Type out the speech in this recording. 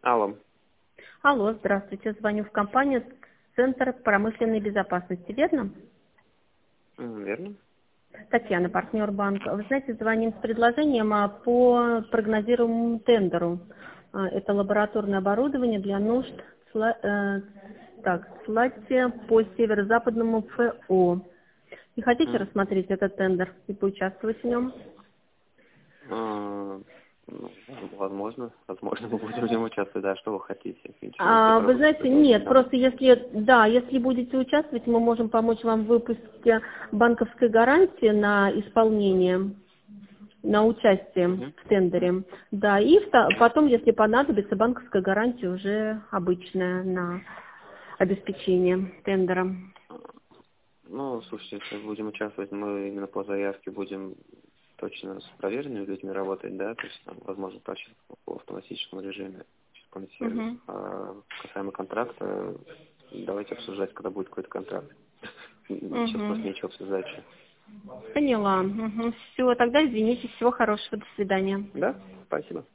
Алло. Алло, здравствуйте. Звоню в компанию «Центр промышленной безопасности», верно? Верно. Татьяна, партнер банка. Вы знаете, звоним с предложением по прогнозируемому тендеру. Это лабораторное оборудование для нужд СЛАТи по северо-западному ФО. Не хотите М. рассмотреть этот тендер и поучаствовать в нем? Ну, возможно, мы будем в нем участвовать, да, что вы хотите. Ничего, если Вы поработать, знаете, предложить, нет, да. просто если будете участвовать, мы можем помочь вам в выпуске банковской гарантии на исполнение, на участие Мгм. в тендере. Да, и потом, если понадобится, банковская гарантия уже обычная на обеспечение тендера. Ну, слушайте, если будем участвовать, мы именно по заявке будем точно с проверенными людьми работать, да, то есть там, возможно, почти по автоматическому режиме, через какой-нибудь сервис. Угу. А касаемо контракта, давайте обсуждать, когда будет какой-то контракт. Сейчас просто Угу. нечего обсуждать. Поняла. Угу. Все, тогда извините, всего хорошего, до свидания. Да, спасибо.